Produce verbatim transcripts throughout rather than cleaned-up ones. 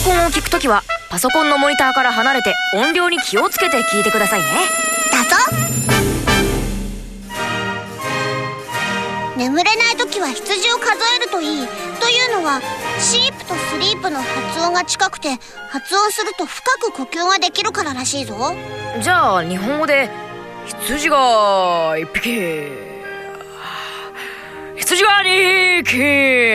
コンを聞くときはパソコンのモニターから離れて音量に気をつけて聞いてくださいね。 だぞ。眠れない時は羊を数えるといいというのは、シープとスリープの発音が近くて発音すると深く呼吸ができるかららしいぞ。 じゃあ日本語で羊が一匹、羊が二匹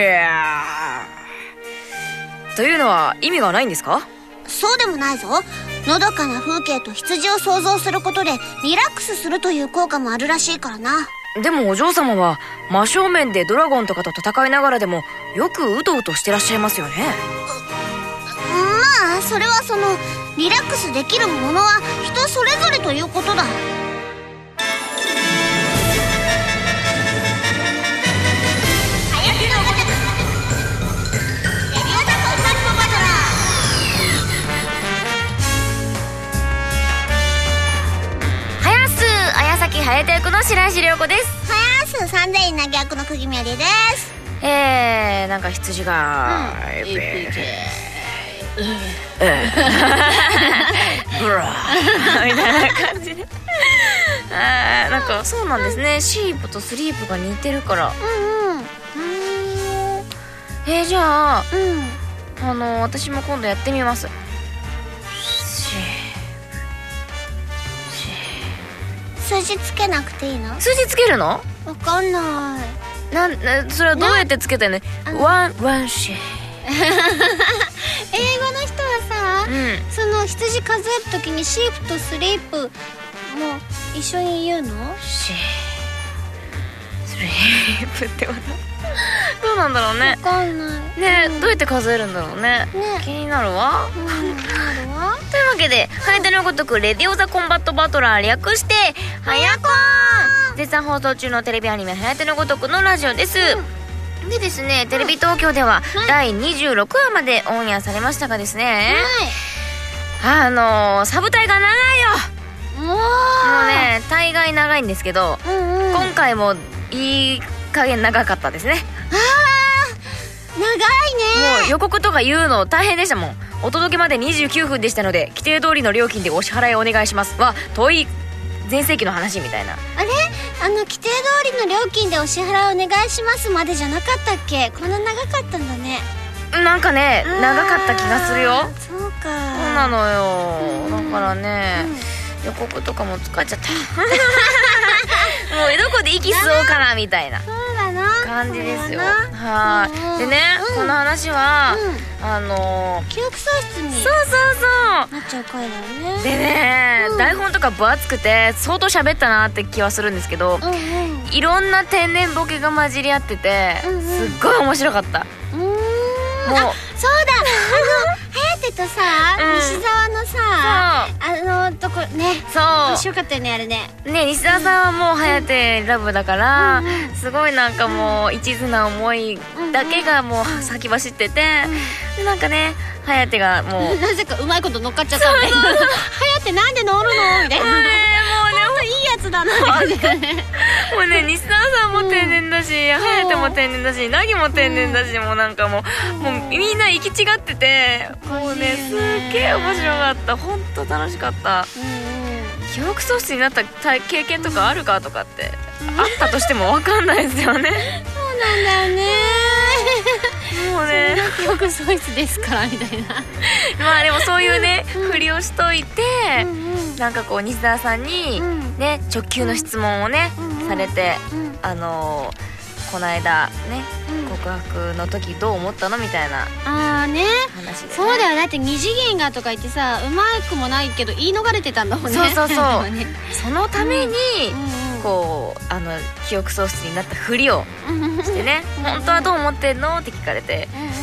というのは意味がないんですか？ そうでもないぞ。のどかな風景と羊を想像することでリラックスするという効果もあるらしいからな。 でもお嬢様は真正面でドラゴンとかと戦いながらでもよくうとうとしてらっしゃいますよね。 まあそれはそのリラックスできるものは人それぞれということだ。 はやて役の白石涼子です。 はやす三千院投げ役の釘宮理です。 えー、なんか羊が、うん、ブラーみたいな感じであ、なんかそうなんですね。シープとスリープが似てるから。 うんうん。 えー、じゃあ、 うん、 あの私も今度やってみます。 数字つけなくていいの？ 数字つけるの？ わかんない。 なんそれはどうやってつけたの？ワンワンシェ英語の人はさ、うん、その羊数えるときにシープとスリープも一緒に言うの？ シースリープってことどうなんだろうね。 わかんないね、 うん、 どうやって数えるんだろうね。ね、気になるわ、 うん、気になるわというわけで、はやてのごとくレディオザコンバットバトラー略してはやコン、絶賛放送中のテレビアニメはやてのごとくのラジオです、うん、でですね、テレビ東京ではだいにじゅうろくわまでオンエアされましたがですね、はい、あのー、サブタイが長いよ。もうね、大概長いんですけど、うんうん、今回もいい加減長かったですね。 あー、長いね。 もう予告とか言うの大変でしたもん。お届けまでにじゅうきゅうふんでしたので規定通りの料金でお支払いお願いしますは遠い前世紀の話みたいな。 あれ、あの規定通りの料金でお支払いお願いしますまでじゃなかったっけ？こんな長かったんだね。 なんかね、長かった気がするよ。 そうか、 そうなのよ、うん、だからね、うん、予告とかも疲れちゃったもうどこで息吸おうかなみたいな感じですよ。はい。でね、うん、この話は、うん、あのー、 記憶喪失にそうそうそうなっちゃう回だよね。 でね、うん、台本とか分厚くて相当喋ったなって気はするんですけど、うんうん、いろんな天然ボケが混じり合ってて、うんうん、すっごい面白かった。うーん、もうあ、そうだ、あの颯とさ、うん、西澤のさ、あのとこね、 そう面白かったよね、あれね。 ね、西澤さんはもう颯ラブだから、うん、すごいなんかもう一途な思いだけがもう先走ってて、うん、なんかね、颯がもうなぜかうまいこと乗っかっちゃったんで颯なんで乗るのみたいな、もうね、ほんといいやつだなみたいなもうね、西澤さんも天然だし、颯も天然だし、凪も天然だし、もうなんかもうもうみんな行き違ってて、もうね、すっげえ面白かった。本当楽しかった。記憶喪失になった経験とかあるかとかってあったとしても分かんないですよねそうなんだよねもうね、 記憶喪失ですからみたいなまあでもそういうね、うん、ふりをしといて、うんうん、なんかこう西澤さんに、うん、ね、直球の質問をね、うんうん、されて、うん、あのー、この間ね、うん、告白の時どう思ったのみたいなあーね、 話で、ね、 そうだよ。だって二次元がとか言ってさ、うまくもないけど言い逃れてたんだもんね。 そうそうそう、 ね、 そのために、うんうん、こうあの記憶喪失になったふりをしてね本当はどう思ってんのって聞かれて、うんうん、うう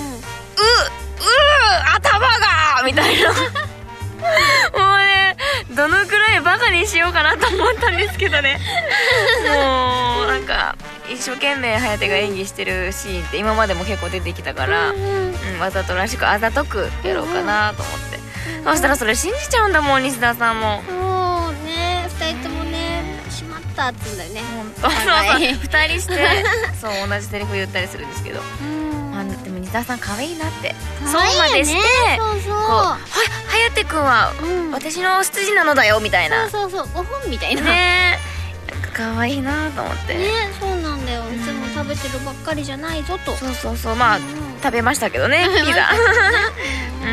頭がみたいなもうね、どのくらいバカにしようかなと思ったんですけどねもうなんか一生懸命颯が演技してるシーンって今までも結構出てきたから、うんうんうん、わざとらしくあざとくやろうかなと思って、うんうん、そしたらそれ信じちゃうんだもん、西田さんも。 そうね、ふたりともね、しまったっつうんだよね。 ほんとそうそうふたりしてそう同じセリフ言ったりするんですけど、うん、 まあ、でも西澤さん可愛いなって、 可愛いよね、 そうまでしてそうそう、 こうは颯くんは私の執事なのだよみたいな、 そうそうそう、ご本みたいなねえ、なんか可愛いなと思ってね、そうなんだよ、いつも食べてるばっかりじゃないぞと。 そうそうそう、まあ、 うん、 食べましたけどねピザうん、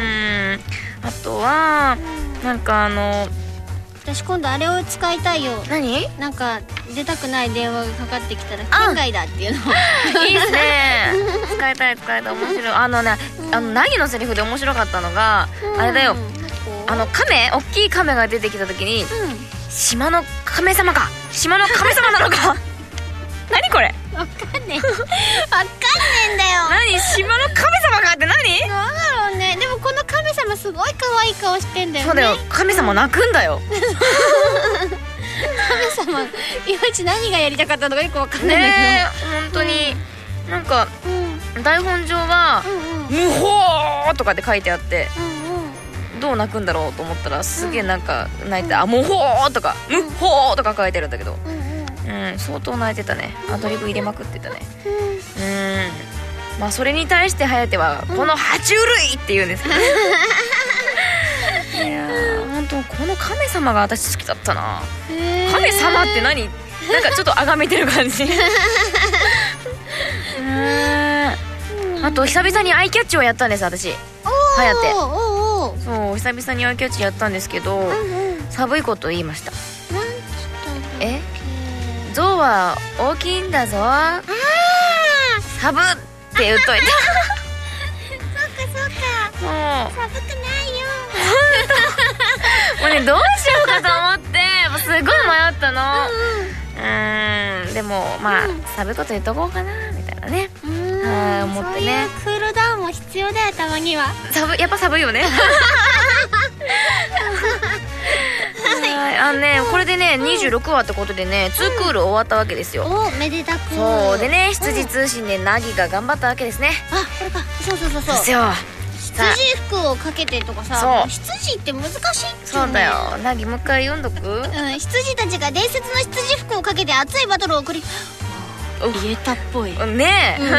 あとはなんかあの私今度あれを使いたいよ。 何？ なんか出たくない電話がかかってきたら県外だっていうのいいですね使いたい使いたい、面白い。あのね、あの凪のセリフで面白かったのが、あれだよ、あの亀、大きい亀が出てきた時に、島の亀様か、島の亀様なのか何これ、 わかんねえわかんねえんだよ。 何、島の神様かって何？ なんだろうね。でもこの神様すごい可愛い顔してんだよね。 そうだよ、神様泣くんだよ神様いまいち何がやりたかったのかよくわかんないんだけどねえ、本当に、うん、なんか、うん、台本上は「無法!」とかって書いてあって、うんうん、どう泣くんだろうと思ったらすげえなんか泣いて「うん、あ、無法!」とか「無法!」とか書いてるんだけど、うん、うん、相当泣いてたね。アドリブ入れまくってたね。うん、うん、まあそれに対して颯は「この爬虫類!」って言うんですけど、いやー、本当この神様が私好きだったな。神様って何？なんかちょっと崇めてる感じうん、あと久々にアイキャッチをやったんです私、颯。そう、久々にアイキャッチやったんですけど、うんうん、寒いこと言いました。 なんつったんだっけ？ え？象は大きいんだぞ、あサブって言っといたそっかそっか、もう寒くないよもうね、どうしようかと思ってもうすごい迷ったの。うーん、でもまあ、うん、サブいこと言っとこうかなみたいなね、うん、思ってね。 そういうクールダウンも必要だよ、たまには。 サブ、やっぱ寒いよねあのね、これでね、にじゅうろくわってことでね、ツークール終わったわけですよ。 お、めでたく。 そうでね、羊通信で凪が頑張ったわけですね。 あ、これか。そうそうそうそう。 ですよ。 羊服をかけてとかさ、羊って難しいっていうね。 そうだよ、凪もう一回読んどく。うん、 羊たちが伝説の羊服をかけて熱いバトルを送り、言えたっぽいねえ、うん、もう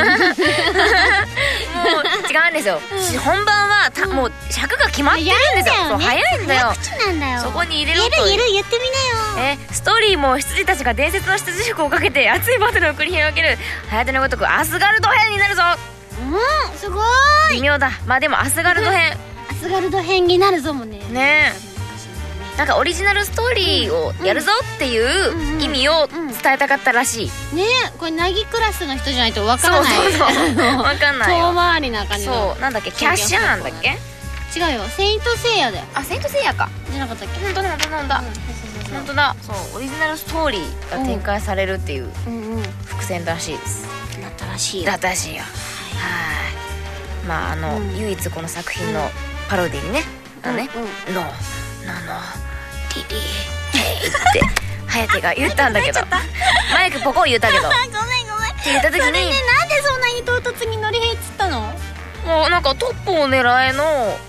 違うんですよ、うん、本番はた、うん、もう尺が決まってるんですよ。そう、早いんだよ。 早口なんだよ。 そこに入れろと。 言える言える、言ってみなよ。 え、ストーリーも羊たちが伝説の羊服をかけて熱いバトルを繰り広げる颯のごとくアスガルド編になるぞ。 うん、すごーい。 微妙だ。まあでもアスガルド編アスガルド編になるぞもね。 ねえ、なんかオリジナルストーリーをやるぞっていう意味を伝えたかったらしい。 ねえ、これ凪クラスの人じゃないと分からない。 そうそうそう分かんないよ。 遠回りな感じの。 そう、なんだっけ、キャッシャーなんだっけ。 違うよ、セイントセイヤだよ。 あ、セイントセイヤか。 じゃなかったっけ。 本当だ本当だ本当だ本当だ。そう、オリジナルストーリーが展開されるっていう伏線らしいです。 だったらしいよ。 だったらしいよ。はい。まああの唯一この作品のパロディにね、あのね、のなのリリーヘイって颯が言ったんだけどマイクポコ言ったけどごめんごめんって言った時に、それね、 なんでそんなに唐突にノリヘイっつったの？ もうなんかトップを狙えの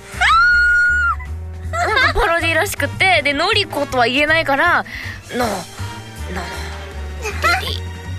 なんかパロディらしくて、でノリコとは言えないからのののリリーヘイ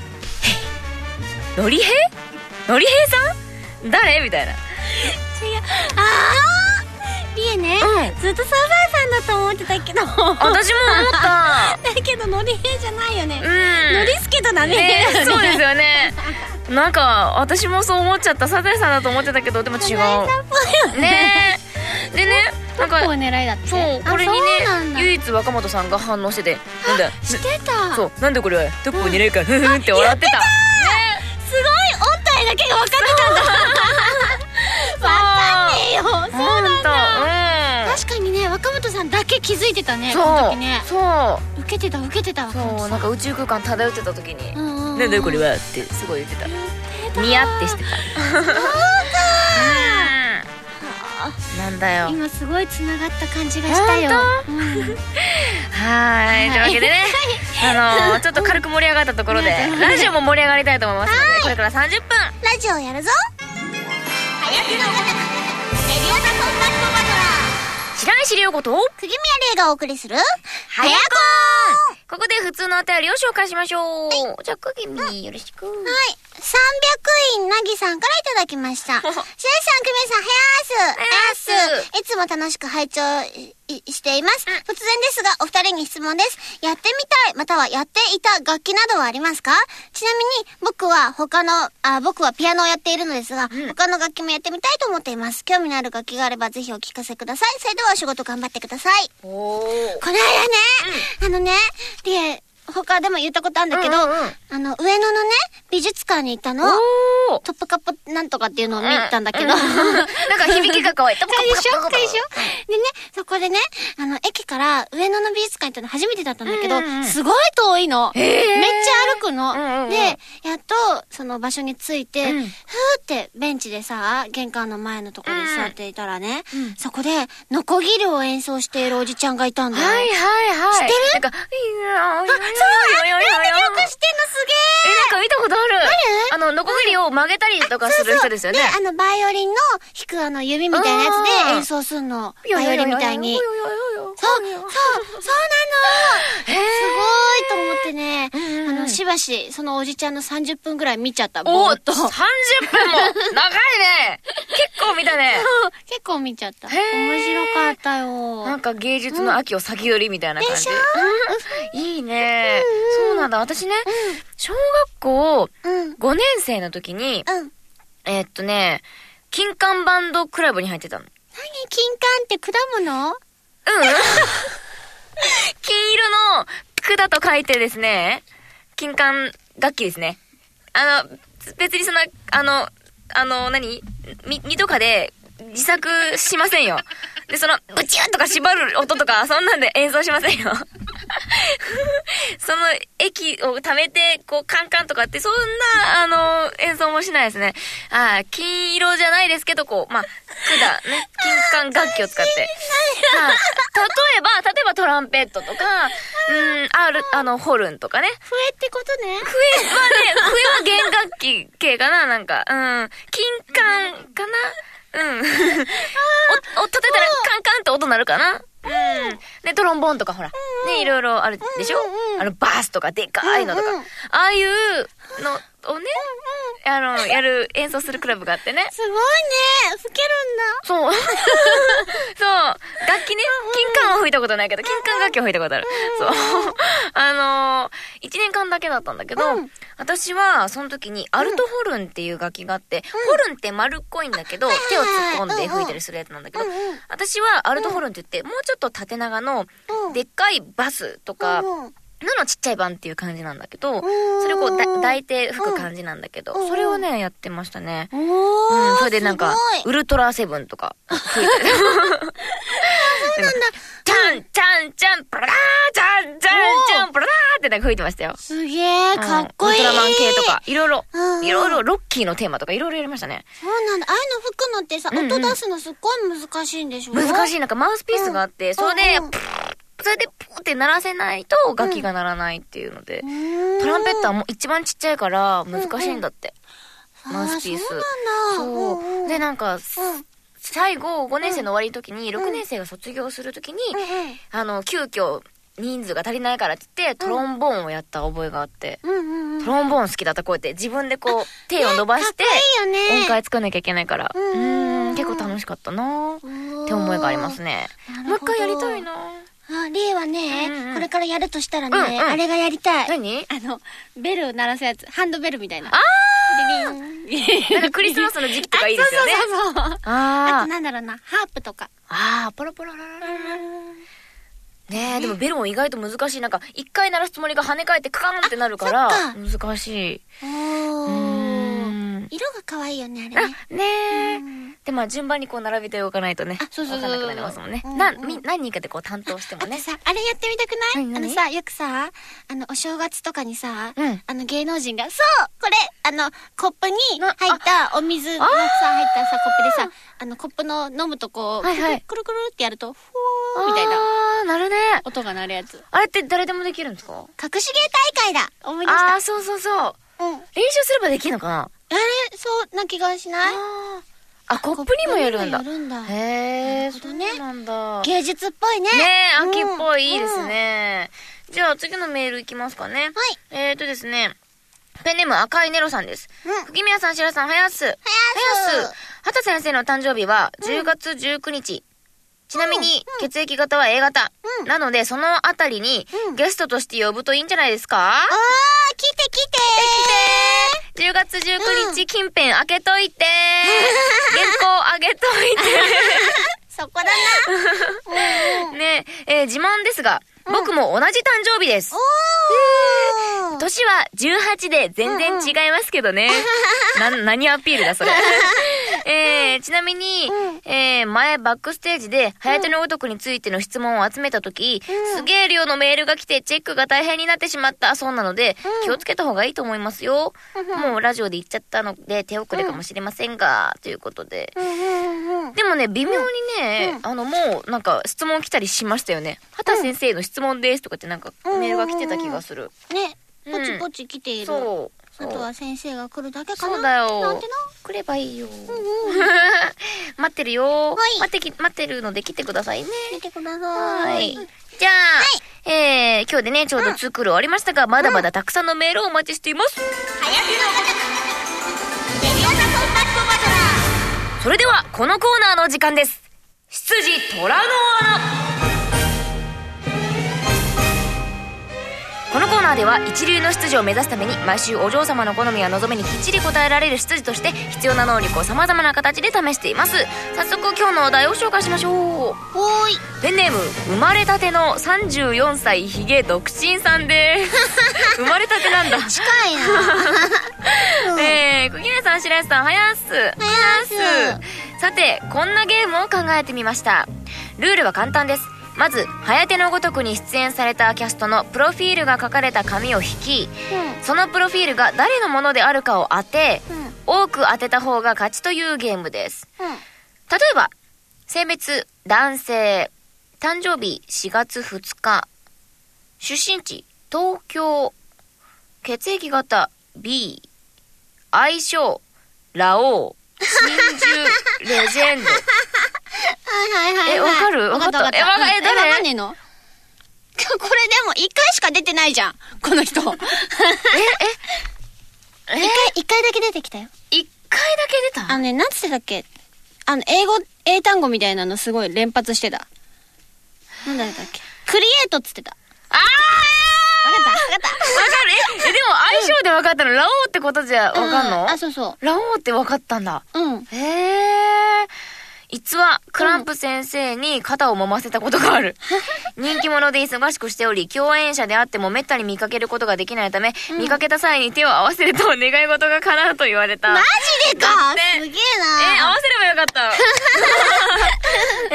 ノリヘイノリヘイさん誰みたいな。違う、 ああリエね、うん、ずっとサザエさんだと思ってたけど、私も思っただけどノリヘイじゃないよね。 うん、 ノリスケとだね。 ね、そうですよねなんか私もそう思っちゃった。サザエさんだと思ってたけど、でも違う。サザエさんっぽいよね。ねでね、なんかトップを狙いだって。 そう、これにね唯一若本さんが反応してて、 なんだしてた。 そう、なんでこれはトップを狙いかふふんって笑ってた。 すごい、音体だけが分かってたんだ分かんねえよ。そうなんだ。確かにね、若本さんだけ気づいてたね、この時ね。そう受けてた受けてた。 そう、なんか宇宙空間漂ってた時に「なんだよこれは」ってすごい言ってた。ニヤってしてた。そうかなんだよ。 今すごいつながった感じがしたよ。 はい、というわけでね、あのちょっと軽く盛り上がったところでラジオも盛り上がりたいと思いますので、これからさんじゅっぷんラジオやるぞ。早くのごとくレディオザコンバットバトラー、 白石涼子と釘宮玲がお送りするはやこーん。 ここで普通のお便りを紹介しましょう。はい、じゃあ、くぎみ、よろしく。はい。 さんびゃくいんなぎさんからいただきました。しゅんさん、くみさん、はやーす。はやーす。いつも楽しく拝聴しています。突然ですが、お二人に質問です。やってみたい、またはやっていた楽器などはありますか？ちなみに、僕は他の、あ、僕はピアノをやっているのですが、うん、他の楽器もやってみたいと思っています。興味のある楽器があればぜひお聞かせください。それではお仕事頑張ってください。おー。この間ね、うん、あのね、で、他でも言ったことあるんだけど、うんうん、あの、上野のね、美術館に行ったの。トップカップなんとかっていうのを見たんだけど。うんうん、なんか響きが可愛い。トップカップでしょでしょでね、そこでね、あの、駅から上野の美術館行ったの初めてだったんだけど、うんうん、すごい遠いの。めっちゃ歩くの。うんうん、で、やっと、その場所に着いて、うん、ふーってベンチでさ、玄関の前のところに座っていたらね、うん、そこで、ノコギリを演奏しているおじちゃんがいたんだよ。はいはいはい。知ってる？なんか、いやー、そう、なんでよく知ってんのすげー。 え、なんか見たことある。あの、ノコギリを曲げたりとかする人ですよね。 で、あの、バイオリンの弾くあの、指みたいなやつで演奏すんの。バイオリンみたいに。そう、そう、そうなの。すごいと思ってね、あの、しばし、そのおじちゃんのさんじゅっぷんぐらい見ちゃった。 ぼーっと。さんじゅっぷんも長いね。結構見たね。 結構見ちゃった。面白かったよ。 なんか芸術の秋を先取りみたいな感じ。でしょ？いいね。そうなんだ。私ね、小学校ごねんせいの時に、えっとね、金管バンドクラブに入ってたの。 何？金管って果物？うん。 金色の管と書いてですね、金管楽器ですね。あの、別にそんな、あの、あの、何？み、みとかで自作しませんよ。で、その、ブチューとか縛る音とか、そんなんで演奏しませんよ。その、液を溜めて、こう、カンカンとかって、そんな、あの、演奏もしないですね。ああ、金色じゃないですけど、こう、まあ、管、ね、金管楽器を使って。はあ、例えば、例えばトランペットとか、うん、ある、あの、ホルンとかね。 笛ってことね。 笛はね、笛は弦楽器系かな、なんか、うん、金管かな。うん。お、お、叩いたらカンカンって音鳴るかな。うん。で、トロンボーンとかほら、ね、いろいろあるでしょ。あの、バースとかでかいのとか。ああいうのをね、あの、やる、演奏するクラブがあってね。 すごいね。吹けるんだ。そう。そう。楽器ね、金管は吹いたことないけど、金管楽器は吹いたことある。そう。あのー、一年間だけだったんだけど、私はその時にアルトホルンっていう楽器があって、ホルンって丸っこいんだけど、手を突っ込んで吹いたりするやつなんだけど、私はアルトホルンって言って、もうちょっと縦長の、でっかいバスとか、ののちっちゃい版っていう感じなんだけど、それをこうだ抱いて吹く感じなんだけど、それをねやってましたね。うん、それでなんかウルトラセブンとか吹いてる。そうなんだ。チャンチャンチャンプラーチャンチャンチャンプラーってなんか吹いてましたよ。 すげえかっこいい。 ウルトラマン系とかいろいろいろいろロッキーのテーマとかいろいろやりましたね。 そうなんだ。ああいうの吹くのってさ、音出すのすっごい難しいんでしょ？ 難しい。なんかマウスピースがあってそれでそれでポーって鳴らせないと楽器が鳴らないっていうので、うん、トランペットはもう一番ちっちゃいから難しいんだって、うんうん、マウスピース。そうなんだ。そう、うん、でなんか、うん、最後ごねんせいの終わりの時に、うん、ろくねんせいが卒業する時に、うん、あの急遽人数が足りないからって言ってトロンボーンをやった覚えがあって、うんうんうん、トロンボーン好きだった。こうやって自分でこう手を伸ばして、ね、音階作んなきゃいけないから、うん、うん結構楽しかったなって思いがありますね。もう一回やりたいな。 あ、リエはね、うんうん、これからやるとしたらね、うんうん、あれがやりたい。 何？ あの、ベルを鳴らすやつ。ハンドベルみたいな。 あーなんかクリスマスの時期とかいいですよね。 そうそうそうそう。あ, あとなんだろうな、ハープとか。 あー、ポロポロロロロロ。ねえ、でもベルも意外と難しい。なんか、一回鳴らすつもりが跳ね返ってカーンってなるから、難しい。おー。色が可愛いよね、あれね。 あ、ねえ。で、まあ順番にこう並べておかないとね。あ、そうそうそう。わかんなくなりますもんね。な、み、何人かでこう担当してもね。 あさ、あれやってみたくない？あのさ、よくさ、あの、お正月とかにさ、あの芸能人が、そうこれあの、コップに入ったお水のさ、入ったさ、コップでさ、あの、コップの飲むとこう、くるくるくるってやると、ふーみたいな。 あー、なるね。 音が鳴るやつ。 あれって誰でもできるんですか？ 隠し芸大会だ。思い出した。 あー、そうそうそう。うん。練習すればできるのかな？ あれ、そうな気がしない？ あ、コップにもやるんだ。 やるんだ。 へー、そうなんだ。 芸術っぽいね。 ねえ、秋っぽい、いいですね。 じゃあ次のメールいきますかね。 はい。 えーとですね、ペンネーム赤いネロさんです。うん。吹宮さん、白さん、はやす。はやす。畑先生の誕生日はじゅうがつじゅうくにち。うん、ちなみに、うん、血液型は A 型。うん、なので、そのあたりに、うん、ゲストとして呼ぶといいんじゃないですか？あー、 来て来てー。来てじゅうがつじゅうくにち、近辺開けといてー。原稿あげといてー。そこだな。 ねえ、えー、自慢ですが、うん、僕も同じ誕生日です。おー。年はじゅうはちで全然違いますけどね。うんうん、な、何アピールだそれ。えー、ちなみに、うん、えー、前バックステージで、はやてのごとくについての質問を集めたとき、うん、すげえ量のメールが来てチェックが大変になってしまったそうなので、うん、気をつけた方がいいと思いますよ。うん、もうラジオで言っちゃったので手遅れかもしれませんが、うん、ということで。うん、でもね、微妙にね、うん、あの、もうなんか質問来たりしましたよね。畑先生の質問ですとかってなんかメールが来てた気がする。 ね、ポチポチ来ている。そう。あとは先生が来るだけかな。 そうだよ。 なんてな。 来ればいいよ。うんうん、待ってるよ。はい。待ってき、待ってるので来てくださいね。 来てください。 はい。じゃあ、はい、えー、今日でね、ちょうどツークール終わりましたが、うん、まだまだたくさんのメールをお待ちしています。はやてのごとく、レディオザコンバットバトラー。それでは、このコーナーの時間です。執事虎の穴。このコーナーでは一流の執事を目指すために毎週お嬢様の好みや望みにきっちり答えられる執事として必要な能力を様々な形で試しています。早速今日のお題を紹介しましょう。 おーい。 ペンネーム生まれたてのさんじゅうよんさいヒゲ独身さんです生まれたてなんだ。 近いな、 うん、えー、小木さん、白石さん、はやす。はやす。さて、こんなゲームを考えてみました。ルールは簡単です。まず、はやてのごとくに出演されたキャストのプロフィールが書かれた紙を引き、うん、そのプロフィールが誰のものであるかを当て、うん、多く当てた方が勝ちというゲームです。うん、例えば、性別、男性、誕生日しがつふつか、出身地、東京、血液型、B、愛称、ラオウ、真珠、レジェンド。 はいはいはい、はい。 え、わかる？わかった。 え、わか、え、誰？え、わかんねえの？これでも一回しか出てないじゃん、この人。え、え、一回、一回だけ出てきたよ。 一回だけ出た？ あのね、なんつってたっけ？あの、英語、英単語みたいなのすごい連発してた。なんだったっけ？クリエイトっつってた。 あー！ わかったわかったわかる。え、でも相性でわかったの、うん、ラオウってことじゃわかんの、うん、 あ、そうそう。 ラオウってわかったんだ。 うん。 へー。実はクランプ先生に肩を揉ませたことがある。人気者で忙しくしており、共演者であってもめったに見かけることができないため、うん、見かけた際に手を合わせると願い事が叶うと言われた。 マジでか？すげえな。 え、合わせればよかった。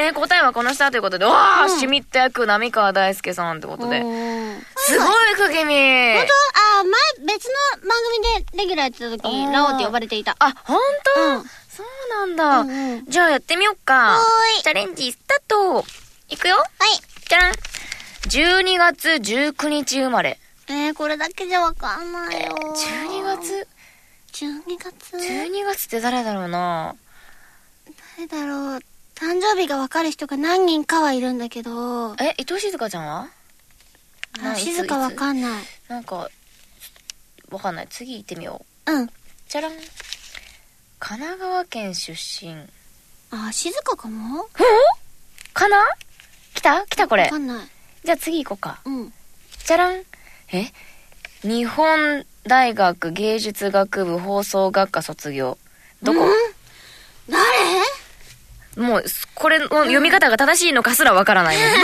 え、答えはこの下ということで、わー、シュミット役波川大輔さんってことで。すごいかけみ。 本当？あ、前別の番組でレギュラーやってた時にラオウって呼ばれていた。 あ、本当？うん、そうなんだ、うんうん。じゃあやってみよっか。チャレンジスタート。いくよ。はい。じゃらん。じゅうにがつじゅうくにち生まれ。 えー、これだけじゃわかんないよ。 えー、じゅうにがつじゅうにがつじゅうにがつって誰だろうな。 誰だろう。誕生日がわかる人が何人かはいるんだけど。 え、伊藤静香ちゃんは？ あ、静香わかんない。 なんかわかんない。次行ってみよう。うん。 じゃらん。神奈川県出身。 あ、静香かも？ かな？来た？来たこれ。 わかんない。 じゃあ次行こうか。 うん。 じゃらん。え？日本大学芸術学部放送学科卒業。どこ？ん？ 誰？ もう、これの読み方が正しいのかすらわからないもん。へぇー。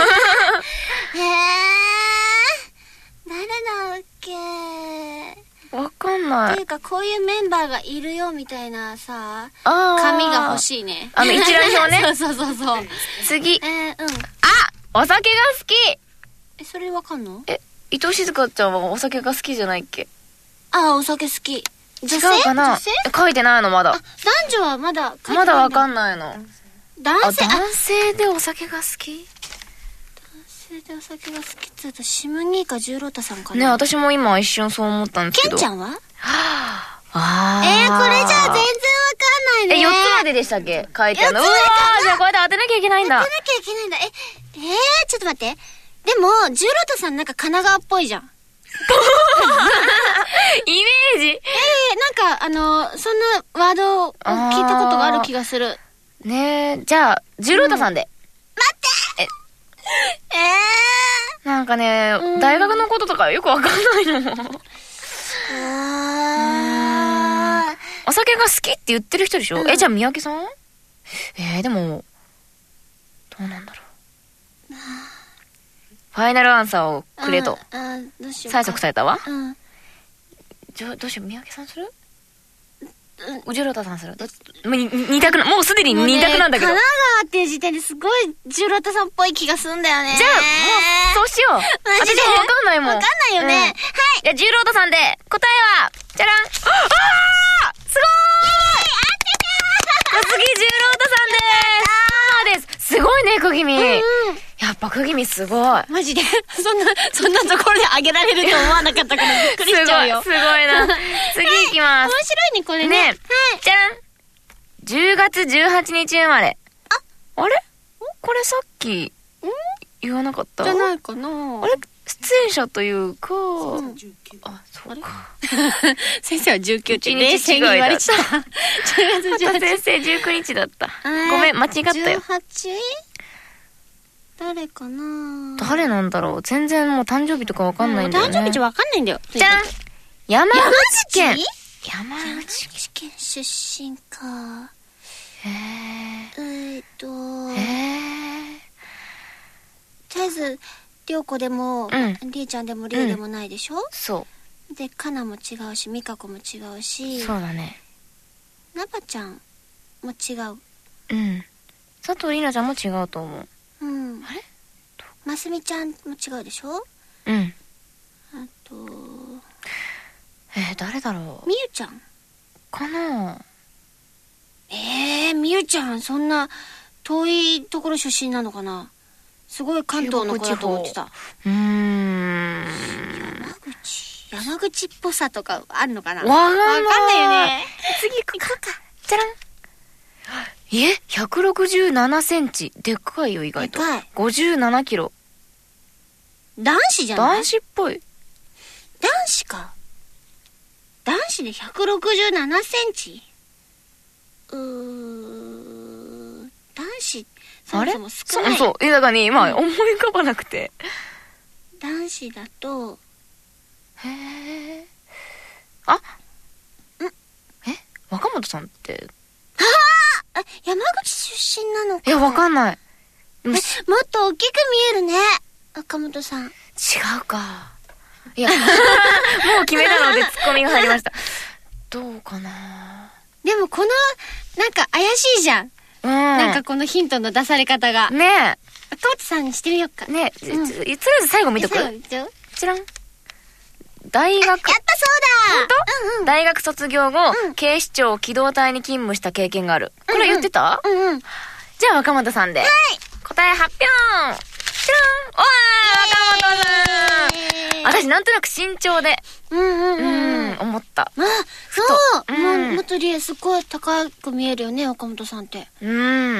誰だっけ？ わかんない。 っていうか、こういうメンバーがいるよみたいなさ、紙が欲しいね。 あの、一覧表ね。 そうそうそうそう。 次。 えー、うん。 あ、お酒が好き。 え、それわかんの？ え、伊藤静香ちゃんはお酒が好きじゃないっけ？ あ、お酒好き。女性？ 違うかな？ 女性？ 書いてないのまだ。 あ、男女はまだ書いてない。 まだわかんないの。 男性？ 男性でお酒が好き？ 男性でお酒が好きっつうと、シムニーかジューロッタさんかな。 ね、私も今一瞬そう思ったんですけど。 ケンちゃんは？はぁ、あー。えー、これじゃあ全然わかんないね。 え、よっつまででしたっけ？書いてあるの。うわー、じゃあこうやって当てなきゃいけないんだ。 当てなきゃいけないんだ。え、えー、ちょっと待って。 でも、ジュロタさんなんか神奈川っぽいじゃん。 イメージ。 ええー、なんか、あの、そんなワードを聞いたことがある気がする。 ねえ、じゃあ、ジュロータさんで。うん、 待ってえ、えー、なんかね、うん、大学のこととかよくわかんないの。 あお酒が好きって言ってる人でしょ、うん、え、じゃあ三宅さん？えー、でも、どうなんだろう。ファイナルアンサーをくれと。 ああ、どうしよう催促されたわ。 うん。 じゃあ、どうしよう、三宅さんする？うん。ジュロータさんする？どっち？もう二択な、もうすでに二択なんだけど。 神奈川っていう時点ですごいジュロータさんっぽい気がするんだよね。 じゃあ、もう、そうしよう。 マジで私もわかんないもん。 わかんないよね。うん、はい。 じゃあ、ジュロータさんで、答えは、じゃらん。あー！すごーい！小杉ジュロータさんでーす。そうです。すごいね、くぎみ。うんうん、やっぱくぎみすごい。 マジでそんな、そんなところであげられると思わなかったからびっくりしちゃうよ。 すごい、すごいな。次行きます。 面白いね、これね。ね、はい。 じゃらん。じゅうがつじゅうはちにち生まれ。あ、あれ？これさっき、言わなかった？ じゃないかな。 あれ？出演者というか、うん、あ、そうか。 先生はじゅうくって冷静に言われちゃった。じゅうがつじゅうはち。 先生じゅうくにちだった。ごめん、間違ったよ。 じゅうはち？誰かな？ 誰なんだろう。全然もう誕生日とかわかんないんだよね。 誕生日わかんないんだよ。 じゃん！山口県。 山口県出身か。 へえーっと、 へー。 とりあえず、りょうこでも、 うん、 りえちゃんでもりえでもないでしょ、うん、 そう。 で、かなも違うし、みかこも違うし。 そうだね。 なばちゃんも違う。 うん。佐藤里奈ちゃんも違うと思う。 うん。 あれ？ ますみちゃんも違うでしょ？ うん。 あと、 えー、誰だろう。 みゆちゃんかな。 えー、みゆちゃん、そんな遠いところ出身なのかな。すごい関東の子だと思ってた。 うーん。 山口。山口っぽさとかあるのかな。 わかんない。 わかんないよね。 次行こうか。じゃらん。え ?ひゃくろくじゅうななセンチ。でっかいよ、意外と。 でかい。 ごじゅうななキロ。 男子じゃない？ 男子っぽい。 男子か。男子でひゃくろくじゅうななセンチ？うー、男子、そもそも少ない。 そうそう。え、だからね、今、思い浮かばなくて。 男子だと、 へー。あんえ若本さんって。 はぁ！山口出身なのか。 いや、わかんない。 え、もっと大きく見えるね。若本さん。違うか。いや、もう決めたのでツッコミが入りました。どうかな。 でもこの、なんか怪しいじゃん。うん。なんかこのヒントの出され方が。 ねえ。 若本さんにしてみようか。 ねえ、うん、とりあえず最後見とく？ 最後見ちゃう？ ちらん。大学。やったそうだ。 ほんと？うんうん。大学卒業後、 うん、 警視庁機動隊に勤務した経験がある。これ言ってた？ うんうん。 じゃあ若本さんで。はい。答え発表！ちらん！おーい！若本さん！私なんとなく身長で。 うんうんうん。 うん、思った。 まあ、そう。うん、もう、もっとりえすっごい高く見えるよね、岡本さんって。 うん。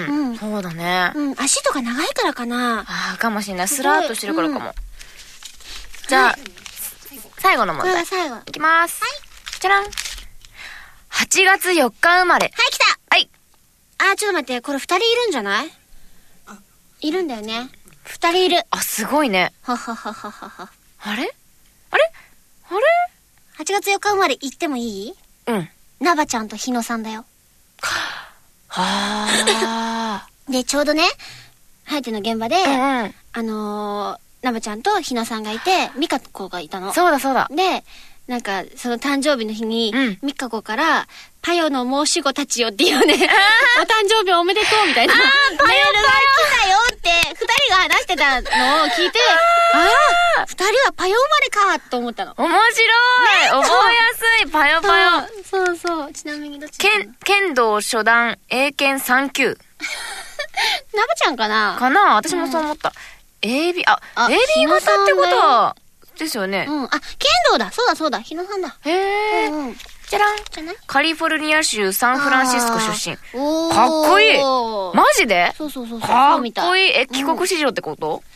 うん。そうだね。 うん。足とか長いからかな。 ああ、かもしれない。スラーっとしてるからかも。うん、じゃあ、はい、最後の問題。 これ最後。 いきます。はい。じゃらん。はちがつよっか生まれ。 はい、来た。 はい。 あー、ちょっと待って。これ二人いるんじゃない？いるんだよね。二人いる。 あ、すごいね。 はははははは。 あれあれあれ ?はちがつよっか生まれ言ってもいい？ うん。 なばちゃんとひのさんだよ。 はあ。 で、ちょうどね、ハヤテの現場で、うんうん、あのー、なばちゃんとひのさんがいて、みかこがいたの。 そうだそうだ。 で、なんか、その誕生日の日に、うん、みかこから、パヨの申し子たちよっていうね、お誕生日おめでとうみたいなメールが来たよって、二人が話してたのを聞いて、ああ、二人はパヨ生まれかと思ったの。 面白い、ね、覚えやすい、パヨパヨ。 そうそうそう。ちなみにどっちだろう。剣、剣道初段、英検さん級。 なばちゃんかなかな私もそう思った。うん、エービー、あ、あ エービー 型ってことは、ですよね。 うん。あ、剣道だ。そうだそうだ。ひのさんだ。 へー。うんうん、じゃらん。 じゃない？ カリフォルニア州サンフランシスコ出身。かっこいい。マジで？ そうそうそうそう。 かっこいい。え、帰国子女ってこと？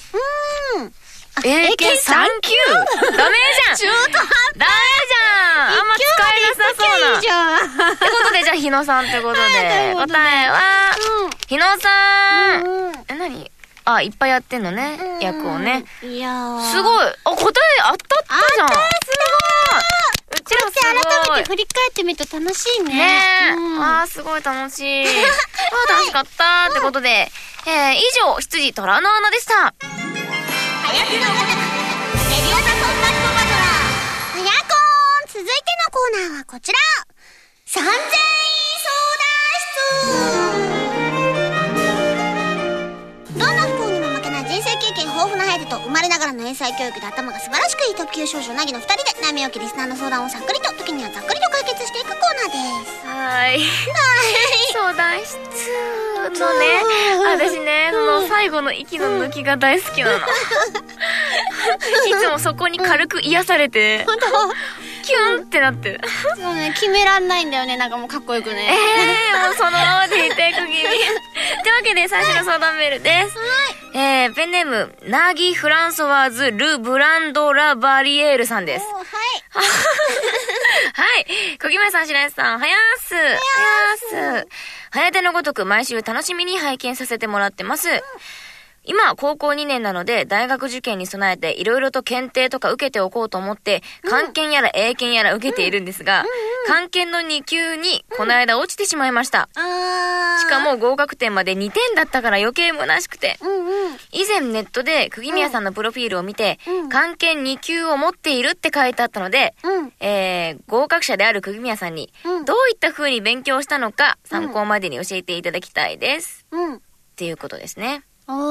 うん。 英検さん級ダメじゃん。中途半端。ダメじゃん。あんま使えなさそうな。いいじゃん。ってことで、じゃあ、日野さんってことで、答えは、日野さん。え、何？あ、いっぱいやってんのね、役をね。いやー。すごい。あ、答え当たったじゃん。すごい。うちらすごい。改めて振り返ってみると楽しいね。ねえ。あー、すごい楽しい。あー、楽しかったってことで、えー、以上、羊虎の穴でした。はやくのごとく、レディオザコンバットバトラー。はやこーん。続いてのコーナーはこちら。さんぜんい相談室。どんな不幸にも負けない人生経験豊富なハヤテと生まれながらの英才教育で頭が素晴らしくいい特級少女なぎのふたりで悩みをきリスナーの相談をさっくりと時にはざっくりと解決していくコーナーです。はい。相談室のね、私ね、その最後の息の抜きが大好きなの。いつもそこに軽く癒されて、キュンってなってる。そうね、決めらんないんだよね、なんかもうかっこよくね。えー、もうそのままでいて、区切り。というわけで最初の相談メールです。はい。えー、ペンネーム、ナギ・フランソワーズ・ル・ブランド・ラ・バリエールさんです。はい。はい。小木村さん、白石さん、はやーす。はやーす。はやてのごとく毎週楽しみに拝見させてもらってます。うん、今、高校にねんなので、大学受験に備えて、いろいろと検定とか受けておこうと思って、漢検やら英検やら受けているんですが、漢検のに級に、この間落ちてしまいました。しかも合格点までにてんだったから余計虚しくて。以前ネットで、釘宮さんのプロフィールを見て、漢検に級を持っているって書いてあったので、えー、合格者である釘宮さんに、どういった風に勉強したのか、参考までに教えていただきたいです。っていうことですね。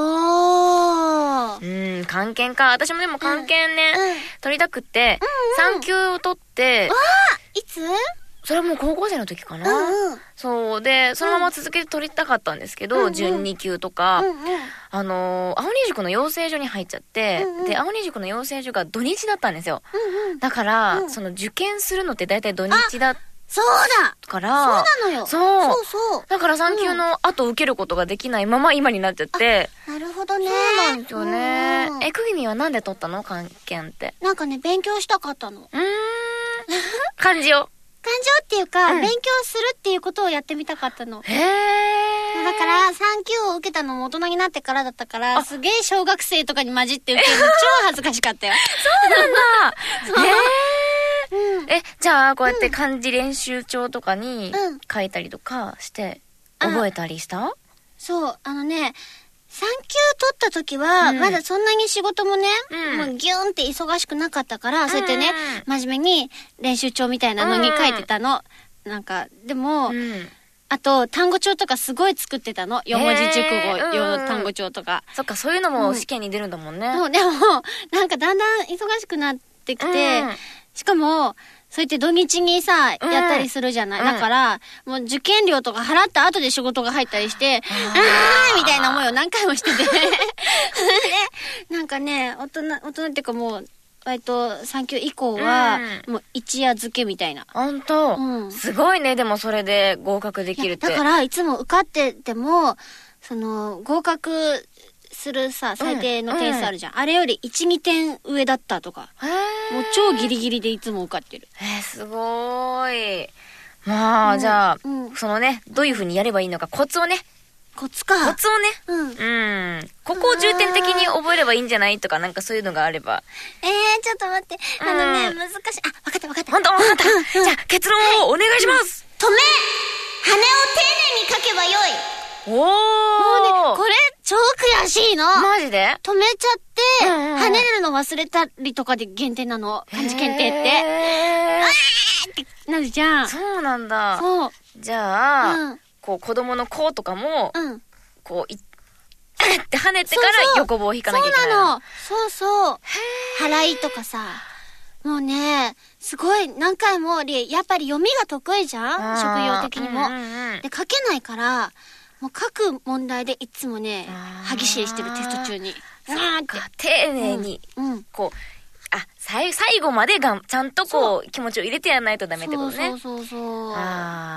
おー。うん、漢検か。私もでも漢検ね、うん、取りたくって、うんうん、さん級を取って、あー、いつ？それはもう高校生の時かな。うんうん、そうで、そのまま続けて取りたかったんですけど、うんうん、準に級とか、うんうん、あのー、青二塾の養成所に入っちゃって、うんうん、で、青二塾の養成所が土日だったんですよ。うんうん、だから、うん、その受験するのって大体土日だった。そうだから、そうなのよ。そう。そうそう。だからさん級の後受けることができないまま今になっちゃって。なるほどね。そうなんですよね。え、くぎみはなんで取ったの？漢検って。なんかね、勉強したかったの。うーん。漢字を。漢字をっていうか、うん、勉強するっていうことをやってみたかったの。へー。だから、さん級を受けたのも大人になってからだったから、すげえ小学生とかに混じって受けるの超恥ずかしかったよ。そうなんだ。そう。へー。うん、え、じゃあ、こうやって漢字練習帳とかに書いたりとかして、覚えたりした？そう、あのね、さん級取った時は、うん、まだそんなに仕事もね、うん、もうギューンって忙しくなかったから、うん、そうやってね、真面目に練習帳みたいなのに書いてたの。うん、なんか、でも、うん、あと、単語帳とかすごい作ってたの。よん文字熟語用単語帳とか。そっか、そういうのも試験に出るんだもんね。うん、そう、でも、なんかだんだん忙しくなってきて、うん、しかも、そうやって土日にさ、うん、やったりするじゃない、うん、だから、もう受験料とか払った後で仕事が入ったりして、あーみたいな思いを何回もしてて。で、なんかね、大人、大人っていうかもう、割とさん級以降は、うん、もう一夜漬けみたいな。ほんと、うん、すごいね、でもそれで合格できるって。だから、いつも受かってても、その、合格、するさ、最低の点数あるじゃん。うんうん、あれよりいち、にてん上だったとか。もう超ギリギリでいつも受かってる。えー、すごーい。まあ、うん、じゃあ、うん、そのね、どういう風にやればいいのか、コツをね。コツか。コツをね。うん。うん。ここを重点的に覚えればいいんじゃないとか、なんかそういうのがあれば。えー、ちょっと待って。あのね、うん、難しい。あ、わかったわかった。ほんとわかった。うん、じゃあ、結論をお願いします。うん、止め羽を丁寧に書けばよい。おー。もうね、これ、超悔しいの。マジで？止めちゃって、うんうん、跳ねるの忘れたりとかで限定なの。漢字検定って。あーってなるじゃん。そうなんだ。そう。じゃあ、うん、こう子供の子とかも、うん、こう、いって跳ねてから横棒を引かなきゃいけない。そうなの。そうそう。払いとかさ。もうね、すごい何回も、やっぱり読みが得意じゃん？職業的にも、うんうんうん。で、書けないから、もう書く問題でいつもね、歯ぎしりしてるテスト中に。なんか丁寧に、うんうん、こう、あ、最後までがちゃんとこう、気持ちを入れてやらないとダメってことね。そうそうそうそう。あ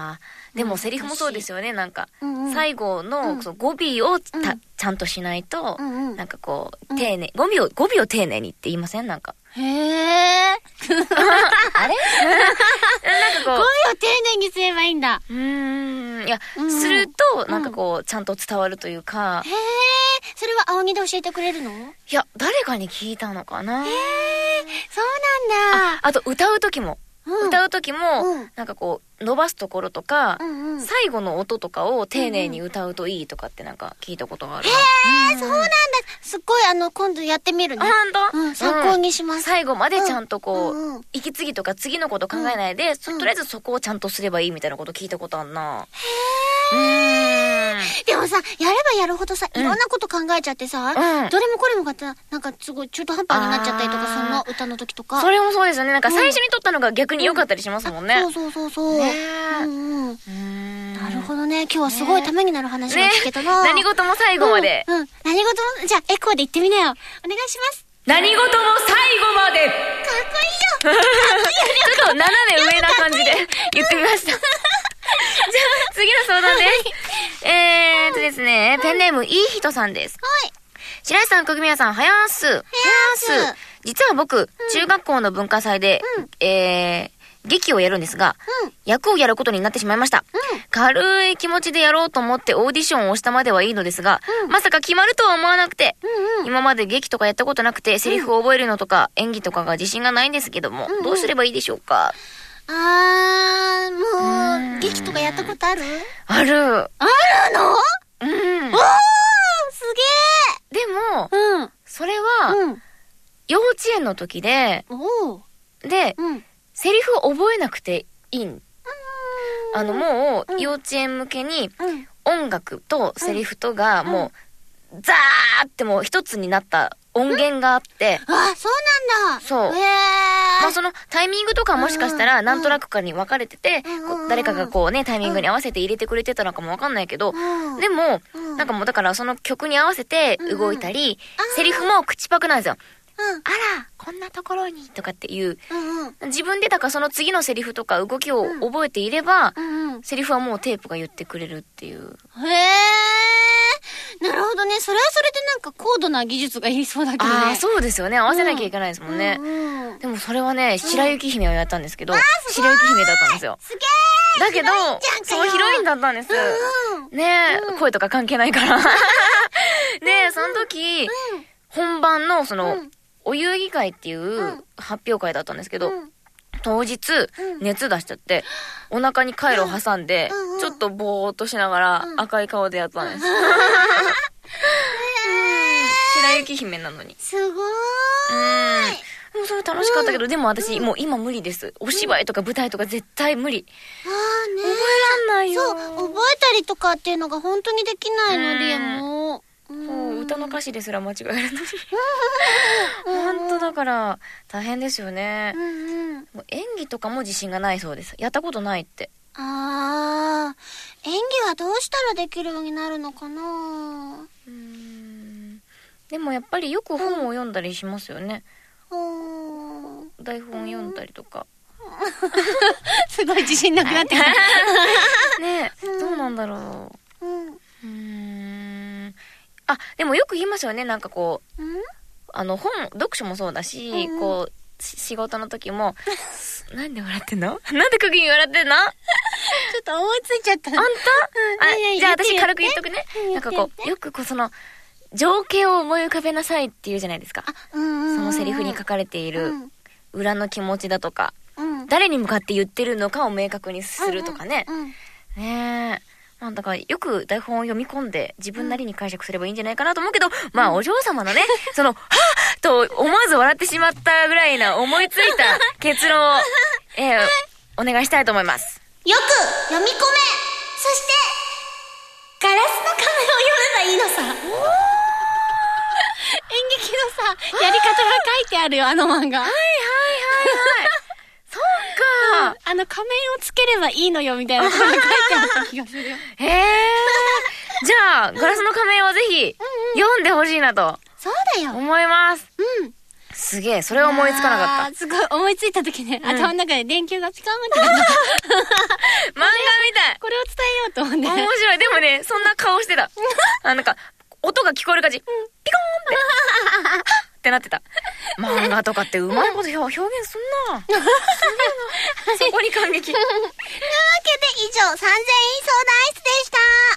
でもセリフもそうですよね、なんか、うんうん、最後の、うん、その語尾をた、うん、ちゃんとしないと、うんうん、なんかこう、丁寧、語尾を、語尾を丁寧にって言いません？なんか。 へー。 あれなんかこう。 語尾を丁寧にすればいいんだ。 うーん。いや、うん、すると、なんかこう、ちゃんと伝わるというか。 へー。それは青木で教えてくれるの？いや、誰かに聞いたのかな。 へー。そうなんだ。 あ、あと歌うときも。うん、歌うときも、うん、なんかこう伸ばすところとか、うんうん、最後の音とかを丁寧に歌うといいとかってなんか聞いたことがある。 へー、うん、そうなんだ。すっごいあの今度やってみるね。 ほんと、 うん、参考にします、うん、 最後までちゃんとこう、うんうん、息継ぎとか次のこと考えないで、うん、とりあえずそこをちゃんとすればいいみたいなこと聞いたことあんな。 へー。でもさ、やればやるほどさ、いろんなこと考えちゃってさ、うん、どれもこれもがなんかすごい中途半端になっちゃったりとか、その歌の時とか。 それもそうですよね。なんか最初に撮ったのが逆に良かったりしますもんね。 うん、そうそうそうそう。ねえ、うんうん。なるほどね。今日はすごいためになる話を聞けたな。 ね、何事も最後まで。 うん、うん。何事も、じゃあエコーで言ってみなよ。お願いします。 何事も最後まで。かっこいいよ。かっこいいよ。 ちょっと斜め上な感じで言ってみました。じゃあ次の相談です。えーっとですね、ペンネームいい人さんです。 はい。 白石さん、国宮さん、はやーす。はやーす。実は僕、うん、中学校の文化祭で、うん、えー、劇をやるんですが、うん、役をやることになってしまいました、うん。軽い気持ちでやろうと思ってオーディションをしたまではいいのですが、うん、まさか決まるとは思わなくて、うんうん、今まで劇とかやったことなくて、セリフを覚えるのとか、演技とかが自信がないんですけども、うんうん、どうすればいいでしょうか？ あー、もう、劇とかやったことある？ ある。 あるの？うん。おー、すげー。でも、 うん、 それは、うん、幼稚園の時で、 おで、 うん、 セリフを覚えなくていいん。あの、もう、幼稚園向けに、音楽とセリフとが、もう、ザーってもう一つになった音源があって。 うん、あ、そうなんだ。 そう。へー。まあそのタイミングとかもしかしたら何となくかに分かれてて、こう誰かがこうね、タイミングに合わせて入れてくれてたのかも分かんないけど、でも、なんかもうだからその曲に合わせて動いたり、セリフも口パクなんですよ。あら、こんなところにとかっていう、 うんうん、 自分でだからその次のセリフとか動きを覚えていれば、うんうん、セリフはもうテープが言ってくれるっていう。 へー、なるほどね。それはそれでなんか高度な技術がいりそうだけどね。 ああ、そうですよね。合わせなきゃいけないですもんね。うんうん、でもそれはね、白雪姫をやったんですけど、うん、白雪姫だったんですよ。 すげー。 だけど、そうヒロインだったんです。うんうん、ねえ、うん、声とか関係ないから。ねえ、その時、うん、本番のその、うんお遊戯会っていう発表会だったんですけど、うん、当日、熱出しちゃって、お腹にカイロ挟んで、うんうん、ちょっとぼーっとしながら赤い顔でやったんです。うん、白雪姫なのに。 すごーい。うん。 もうそれ楽しかったけど、うん、でも私、うん、もう今無理です。お芝居とか舞台とか絶対無理。 あーねー。 覚えらんないよ。 そう、覚えたりとかっていうのが本当にできないので、もう。 そう、歌の歌詞ですら間違えるのに。本当だから大変ですよね、 うんうん、 もう演技とかも自信がないそうです。やったことないって。 あー、演技はどうしたらできるようになるのかな。うーん、でもやっぱりよく本を読んだりしますよね、うん、台本読んだりとか、 すごい自信なくなってきたねえ、うん、どうなんだろう。うん、うーん、あ、でもよく言いますよね。なんかこう、 うん、 あの本、読書もそうだし、うんうん、こう仕事の時もなんで笑ってんの？なんでクギに笑ってんの？ちょっと思いついちゃった。 あんた？うん、あ、じゃあ私軽く言っとくね。なんかこうよくこうその情景を思い浮かべなさいって言うじゃないですか。 うんうんうん、 そのセリフに書かれている裏の気持ちだとか、 うん、 誰に向かって言ってるのかを明確にするとかね。 うんうんうん、 ねえ。まあだからよく台本を読み込んで自分なりに解釈すればいいんじゃないかなと思うけど、うん、まあお嬢様のね、その、はぁと思わず笑ってしまったぐらいな思いついた結論を、えー、お願いしたいと思います。 よく読み込め、そして、ガラスの仮面を読めばいいのさ。演劇のさ、やり方が書いてあるよ、あの漫画。はいはいはいはい。 そうか、 うん、あの仮面をつければいいのよみたいなことが書いてあった気がするよ。 へえ。じゃあガラスの仮面をぜひ読んでほしいなと。 そうだよ。 思います。 うん。 すすげえ、それは思いつかなかった。 すごい、思いついた時ね、頭の中で電球がピカーンってなった。漫画みたい。 これを伝えようと思って。 面白い。でもね、そんな顔してた。あ、なんか、音が聞こえる感じ。ピコーンって。ってなってた。漫画とかってうまいこと表現すんな。そこに感激。 というわけで以上、さんぜんい相談室でした。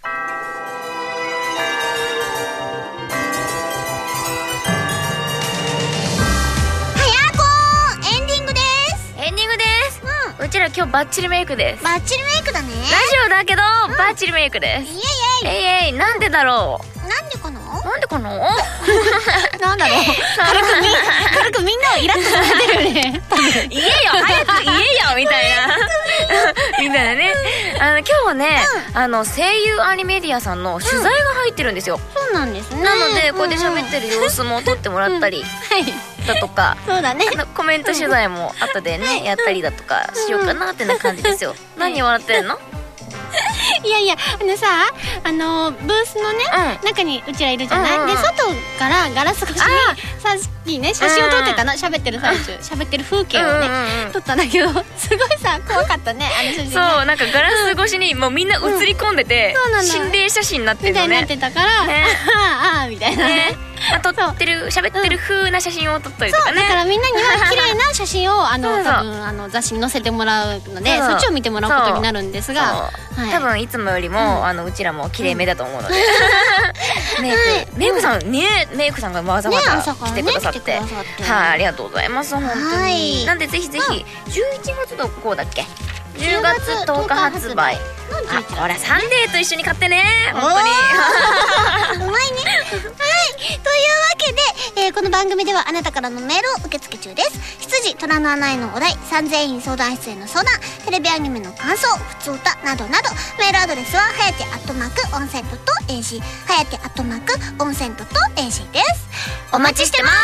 うちら今日バッチリメイクです。 バッチリメイクだね。 ラジオだけど、うん、バッチリメイクです。 イエイイエイ。 えいえい、なんでだろう。 なんでかななんでかななんだろう。軽くみ、軽くみんなをイラッとさせてるよね。 言えよ、早く言えよみたいな。みたいなね。あの、今日はね、うん、あの、声優アニメディアさんの取材が入ってるんですよ。 うん、そうなんですね。 なので、こうやって喋ってる様子も撮ってもらったり。うん、はい。だとか、 そうだね、 あのコメント取材も後でね、うん、やったりだとかしようかなってな感じですよ。うん、何笑ってんの？ いやいや、あのさ、あのブースのね、うん、中にうちらいるじゃない、うんうん、で、外からガラス越しにさっきね、写真を撮ってたの、喋ってる最中、喋ってる風景をね、うんうんうん、撮ったんだけど、すごいさ、怖かったね、あの写真。 そう、なんかガラス越しにもうみんな写り込んでて、うん、心霊写真になってるのね。 みたいになってたから、ね、ああ、みたいなね。 まあ、撮ってる、喋ってる風な写真を撮ったりとかね。 そう、だからみんなには綺麗な写真を、あの、多分、あの、雑誌に載せてもらうので、そっちを見てもらうことになるんですが、はい、 多分いつもよりも、うん、あの、うちらも綺麗めだと思うので。メイク、メイクさん、ね、メイクさんがわざわざ来てくださって。はい、ありがとうございます、本当に。なんでぜひぜひ、じゅういちがつのこうだっけじゅうがつとおか発売。あ、ほら、サンデーと一緒に買ってね。本当に。 うまいね。はい。というわけで、えー、この番組ではあなたからのメールを受け付け中です。羊、虎の穴へのお題、さんぜんい相談室への相談、テレビアニメの感想、ふつおたなどなど、メールアドレスは、はやてアットマークオンセントと エージー、はやてアットマークオンセントと エージー です。 お待ちしてます。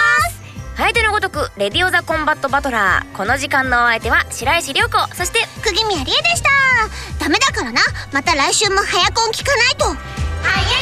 はやてのごとくレディオザコンバットバトラー。この時間のお相手は白石涼子、そして釘宮理恵でした。ダメだからな、また来週もはやコン聞かないと。はや